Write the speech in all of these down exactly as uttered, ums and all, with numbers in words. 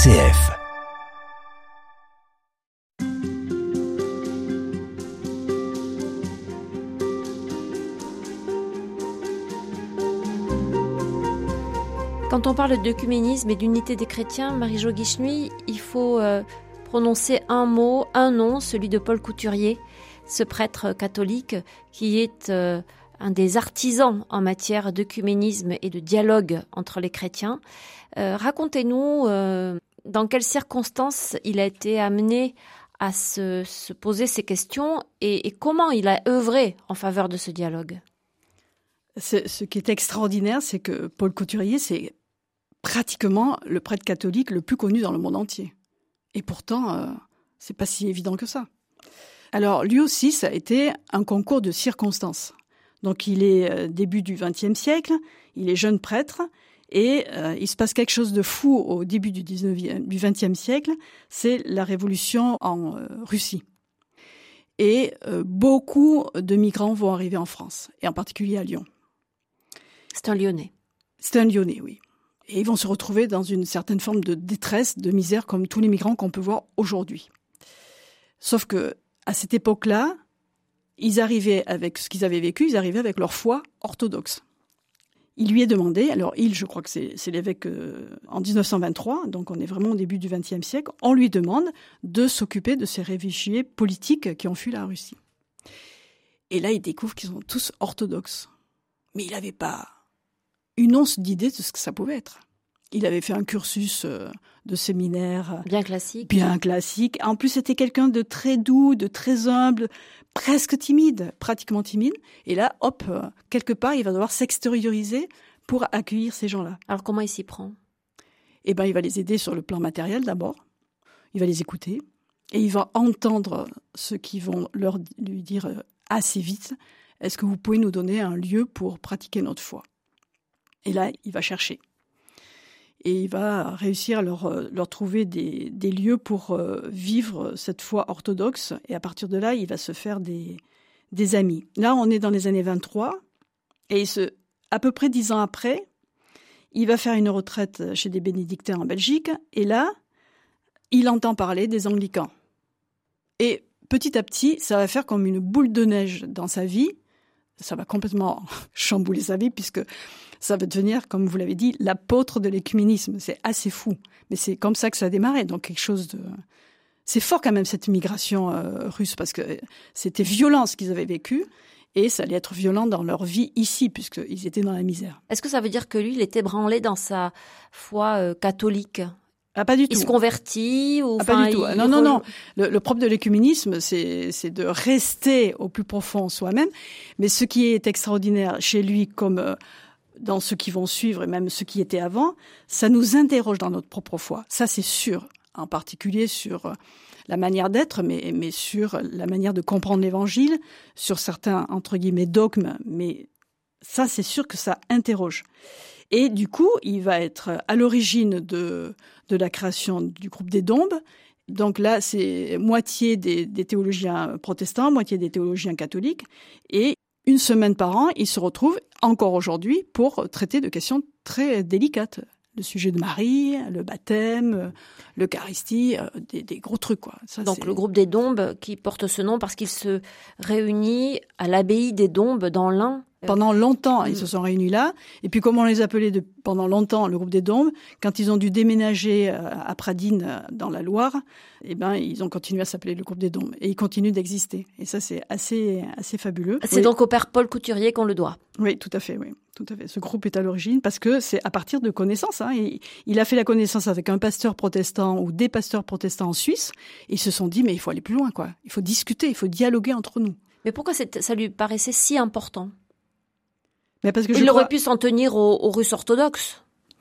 C F. Quand on parle d'œcuménisme et d'unité des chrétiens, Marie-Jo Guichenuy, il faut euh, prononcer un mot, un nom, celui de Paul Couturier, ce prêtre catholique qui est euh, un des artisans en matière d'œcuménisme et de dialogue entre les chrétiens. Euh, racontez-nous euh, dans quelles circonstances il a été amené à se, se poser ces questions et, et comment il a œuvré en faveur de ce dialogue. C'est, ce qui est extraordinaire, c'est que Paul Couturier, c'est pratiquement le prêtre catholique le plus connu dans le monde entier. Et pourtant, euh, c'est pas si évident que ça. Alors, lui aussi, ça a été un concours de circonstances. Donc, il est euh, début du vingtième siècle, il est jeune prêtre, et euh, il se passe quelque chose de fou au début du dix-neuvième, du vingtième siècle, c'est la révolution en euh, Russie. Et euh, beaucoup de migrants vont arriver en France, et en particulier à Lyon. C'est un Lyonnais. C'est un Lyonnais, oui. Et ils vont se retrouver dans une certaine forme de détresse, de misère, comme tous les migrants qu'on peut voir aujourd'hui. Sauf que à cette époque-là, ils arrivaient avec ce qu'ils avaient vécu, ils arrivaient avec leur foi orthodoxe. Il lui est demandé, alors il, je crois que c'est, c'est l'évêque euh, en dix-neuf cent vingt-trois, donc on est vraiment au début du vingtième siècle, on lui demande de s'occuper de ces réfugiés politiques qui ont fui la Russie. Et là, il découvre qu'ils sont tous orthodoxes. Mais il n'avait pas une once d'idée de ce que ça pouvait être. Il avait fait un cursus de séminaire bien classique. Bien classique. En plus, c'était quelqu'un de très doux, de très humble, presque timide, pratiquement timide. Et là, hop, quelque part, il va devoir s'extérioriser pour accueillir ces gens-là. Alors, comment il s'y prend ? Eh ben, il va les aider sur le plan matériel d'abord. Il va les écouter. Et il va entendre ceux qui vont leur, lui dire assez vite « Est-ce que vous pouvez nous donner un lieu pour pratiquer notre foi ?» Et là, il va chercher. Et il va réussir à leur, leur trouver des, des lieux pour euh, vivre cette foi orthodoxe. Et à partir de là, il va se faire des, des amis. Là, on est dans les années vingt-trois. Et ce, à peu près dix ans après, il va faire une retraite chez des bénédictins en Belgique. Et là, il entend parler des anglicans. Et petit à petit, ça va faire comme une boule de neige dans sa vie. Ça va complètement chambouler sa vie puisque ça va devenir, comme vous l'avez dit, l'apôtre de l'écuménisme. C'est assez fou. Mais c'est comme ça que ça a démarré. Donc quelque chose de... C'est fort quand même cette migration euh, russe parce que c'était violent ce qu'ils avaient vécu et ça allait être violent dans leur vie ici puisqu'ils étaient dans la misère. Est-ce que ça veut dire que lui, il était branlé dans sa foi euh, catholique ? Ah, pas du tout. Il se convertit ou ah, pas du tout. Il... Non, non, non. Le, le propre de l'écuménisme, c'est, c'est de rester au plus profond soi-même. Mais ce qui est extraordinaire chez lui, comme euh, dans ceux qui vont suivre et même ceux qui étaient avant, ça nous interroge dans notre propre foi. Ça, c'est sûr. En particulier sur euh, la manière d'être, mais, mais sur la manière de comprendre l'évangile, sur certains, entre guillemets, dogmes. Mais ça, c'est sûr que ça interroge. Et du coup, il va être à l'origine de, de la création du groupe des Dombes. Donc là, c'est moitié des, des théologiens protestants, moitié des théologiens catholiques. Et une semaine par an, ils se retrouvent, encore aujourd'hui, pour traiter de questions très délicates. Le sujet de Marie, le baptême, l'Eucharistie, des, des gros trucs, quoi. Ça, Donc c'est... le groupe des Dombes qui porte ce nom parce qu'il se réunit à l'abbaye des Dombes dans l'Ain. Pendant longtemps, ils se sont réunis là. Et puis, comme on les appelait de, pendant longtemps le groupe des Dombes, quand ils ont dû déménager à Pradines, dans la Loire, eh ben, ils ont continué à s'appeler le groupe des Dombes. Et ils continuent d'exister. Et ça, c'est assez, assez fabuleux. C'est oui. donc au père Paul Couturier qu'on le doit. Oui, tout à fait, oui. Tout à fait. Ce groupe est à l'origine parce que c'est à partir de connaissances. Hein. Il, il a fait la connaissance avec un pasteur protestant ou des pasteurs protestants en Suisse. Et ils se sont dit, mais il faut aller plus loin, quoi. Il faut discuter, il faut dialoguer entre nous. Mais pourquoi c'est, ça lui paraissait si important ? Mais parce que il je aurait crois... pu s'en tenir aux, aux Russes orthodoxes.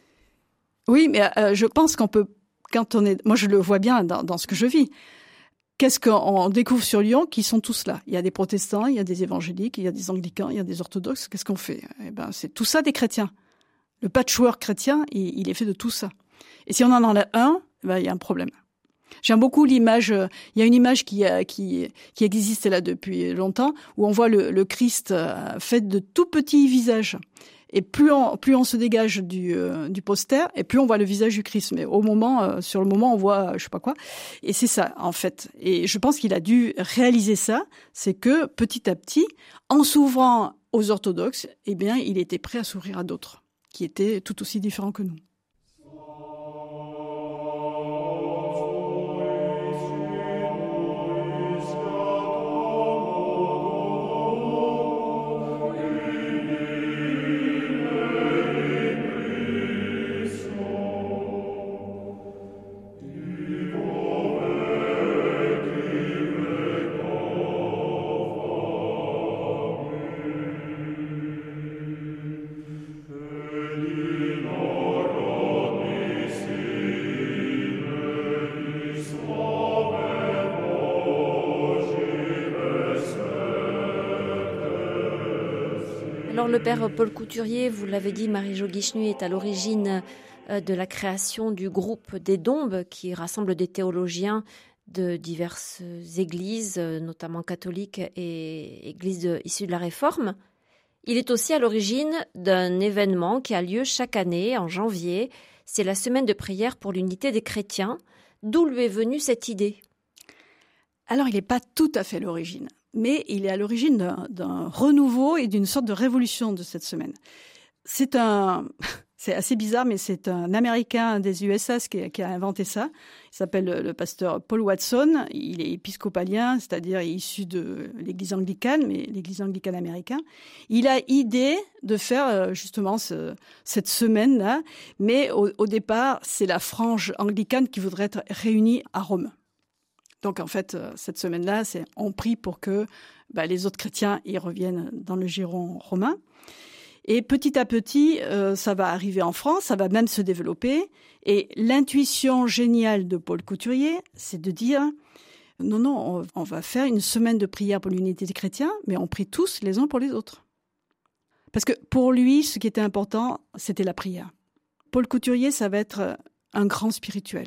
Oui, mais euh, je pense qu'on peut, quand on est, moi je le vois bien dans, dans ce que je vis. Qu'est-ce qu'on découvre sur Lyon qui sont tous là ? Il y a des protestants, il y a des évangéliques, il y a des anglicans, il y a des orthodoxes. Qu'est-ce qu'on fait ? Eh ben, c'est tout ça des chrétiens. Le patchwork chrétien, il, il est fait de tout ça. Et si on en a un, eh ben, il y a un problème. J'aime beaucoup l'image, euh, il y a une image qui, euh, qui, qui existe là depuis longtemps, où on voit le, le Christ euh, fait de tout petits visages. Et plus on, plus on se dégage du, euh, du poster, et plus on voit le visage du Christ. Mais au moment, euh, sur le moment, on voit, euh, je sais pas quoi. Et c'est ça, en fait. Et je pense qu'il a dû réaliser ça. C'est que petit à petit, en s'ouvrant aux orthodoxes, eh bien, il était prêt à s'ouvrir à d'autres, qui étaient tout aussi différents que nous. Alors le père Paul Couturier, vous l'avez dit, Marie-Jo Guicheny est à l'origine de la création du groupe des Dombes qui rassemble des théologiens de diverses églises, notamment catholiques et églises issues de la Réforme. Il est aussi à l'origine d'un événement qui a lieu chaque année en janvier. C'est la semaine de prière pour l'unité des chrétiens. D'où lui est venue cette idée ? Alors il n'est pas tout à fait l'origine. Mais il est à l'origine d'un, d'un renouveau et d'une sorte de révolution de cette semaine. C'est un, c'est assez bizarre, mais c'est un Américain des U S A qui a, qui a inventé ça. Il s'appelle le, le pasteur Paul Watson. Il est épiscopalien, c'est-à-dire issu de l'église anglicane, mais l'église anglicane américaine. Il a idée de faire justement ce, cette semaine-là, mais au, au départ, c'est la frange anglicane qui voudrait être réunie à Rome. Donc, en fait, cette semaine-là, c'est on prie pour que bah, les autres chrétiens y reviennent dans le giron romain. Et petit à petit, euh, ça va arriver en France, ça va même se développer. Et l'intuition géniale de Paul Couturier, c'est de dire non, non, on, on va faire une semaine de prière pour l'unité des chrétiens, mais on prie tous les uns pour les autres. Parce que pour lui, ce qui était important, c'était la prière. Paul Couturier, ça va être un grand spirituel,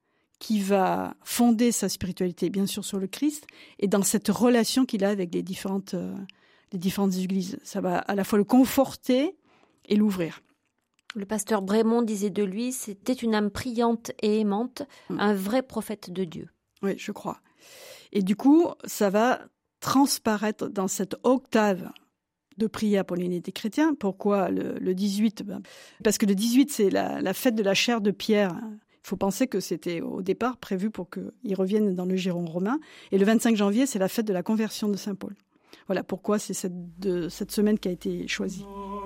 qui va fonder sa spiritualité, bien sûr, sur le Christ, et dans cette relation qu'il a avec les différentes, euh, les différentes églises. Ça va à la fois le conforter et l'ouvrir. Le pasteur Brémond disait de lui, c'était une âme priante et aimante, mmh. un vrai prophète de Dieu. Oui, je crois. Et du coup, ça va transparaître dans cette octave de prière pour l'unité des chrétiens. Pourquoi le, le dix-huit ? Parce que le dix-huit, c'est la, la fête de la chair de Pierre. Il faut penser que c'était au départ prévu pour qu'ils reviennent dans le giron romain. Et le vingt-cinq janvier, c'est la fête de la conversion de Saint Paul. Voilà pourquoi c'est cette, de, cette semaine qui a été choisie.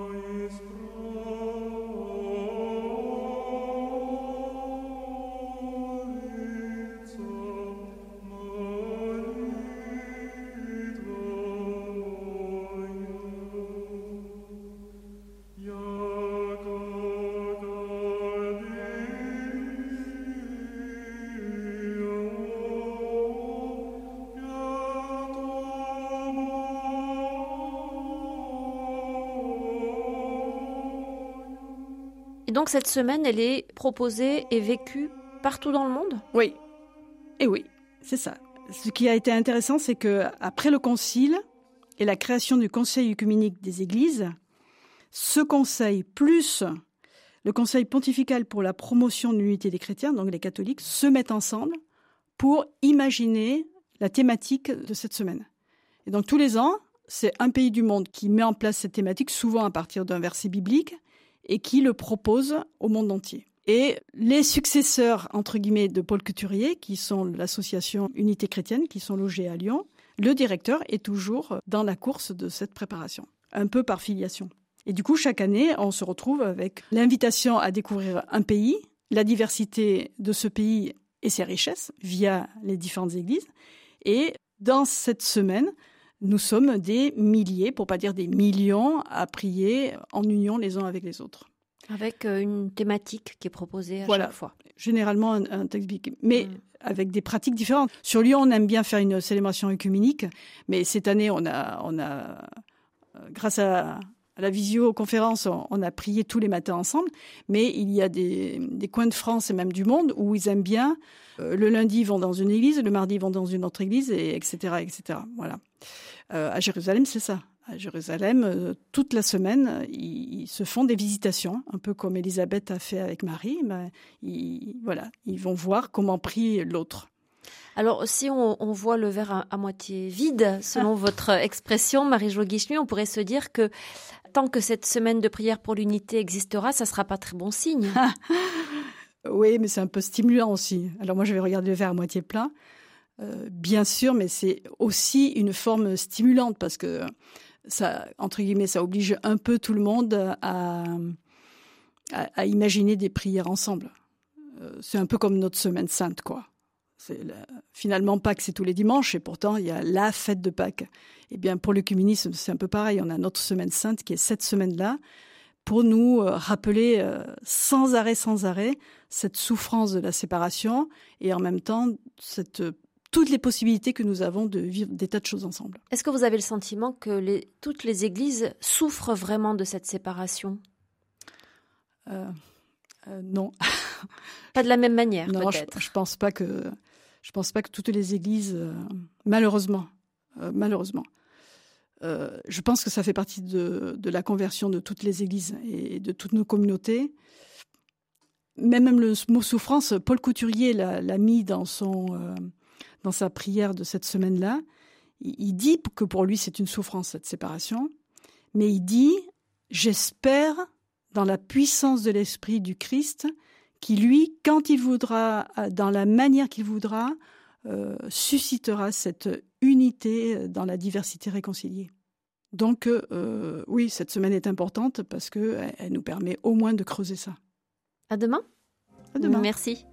Et donc cette semaine, elle est proposée et vécue partout dans le monde ? Oui, et oui, c'est ça. Ce qui a été intéressant, c'est que après le concile et la création du Conseil œcuménique des Églises, ce conseil plus le Conseil pontifical pour la promotion de l'unité des chrétiens, donc les catholiques, se mettent ensemble pour imaginer la thématique de cette semaine. Et donc tous les ans, c'est un pays du monde qui met en place cette thématique, souvent à partir d'un verset biblique, et qui le propose au monde entier. Et les successeurs, entre guillemets, de Paul Couturier, qui sont l'association Unité chrétienne, qui sont logés à Lyon, le directeur est toujours dans la course de cette préparation, un peu par filiation. Et du coup, chaque année, on se retrouve avec l'invitation à découvrir un pays, la diversité de ce pays et ses richesses via les différentes églises. Et dans cette semaine, nous sommes des milliers, pour pas dire des millions, à prier en union les uns avec les autres. Avec une thématique qui est proposée à voilà. chaque fois. Généralement un, un texte biblique, mais mmh. avec des pratiques différentes. Sur Lyon, on aime bien faire une célébration œcuménique, mais cette année, on a, on a grâce à, à la visioconférence, on, on a prié tous les matins ensemble. Mais il y a des, des coins de France et même du monde où ils aiment bien. Euh, le lundi, ils vont dans une église, le mardi, ils vont dans une autre église, et etc., et cetera. Voilà. Euh, à Jérusalem, c'est ça. à Jérusalem, euh, toute la semaine, ils, ils se font des visitations, un peu comme Élisabeth a fait avec Marie. Ben, ils, voilà, ils vont voir comment prie l'autre. Alors, si on, on voit le verre à, à moitié vide, selon votre expression, Marie-Jo Guicheny, on pourrait se dire que tant que cette semaine de prière pour l'unité existera, ça ne sera pas très bon signe. Oui, mais c'est un peu stimulant aussi. Alors moi, je vais regarder le verre à moitié plein, euh, bien sûr, mais c'est aussi une forme stimulante parce que ça, entre guillemets, ça oblige un peu tout le monde à, à, à imaginer des prières ensemble. Euh, c'est un peu comme notre semaine sainte, quoi. C'est la... Finalement, Pâques, c'est tous les dimanches, et pourtant, il y a la fête de Pâques. Eh bien, pour l'œcuménisme, c'est un peu pareil. On a notre semaine sainte qui est cette semaine-là, pour nous euh, rappeler euh, sans arrêt, sans arrêt, cette souffrance de la séparation, et en même temps, cette, euh, toutes les possibilités que nous avons de vivre des tas de choses ensemble. Est-ce que vous avez le sentiment que les, toutes les églises souffrent vraiment de cette séparation ? euh, euh, Non. Pas de la même manière, non, peut-être. Je, je pense pas que... Je ne pense pas que toutes les églises, euh, malheureusement, euh, malheureusement, euh, je pense que ça fait partie de, de la conversion de toutes les églises et de toutes nos communautés. Même, même le mot souffrance, Paul Couturier l'a, l'a mis dans, son, euh, dans sa prière de cette semaine-là. Il, il dit que pour lui, c'est une souffrance, cette séparation. Mais il dit, j'espère, dans la puissance de l'Esprit du Christ, qui, lui, quand il voudra, dans la manière qu'il voudra, euh, suscitera cette unité dans la diversité réconciliée. Donc, euh, oui, cette semaine est importante parce qu'elle elle nous permet au moins de creuser ça. À demain. À demain. Merci.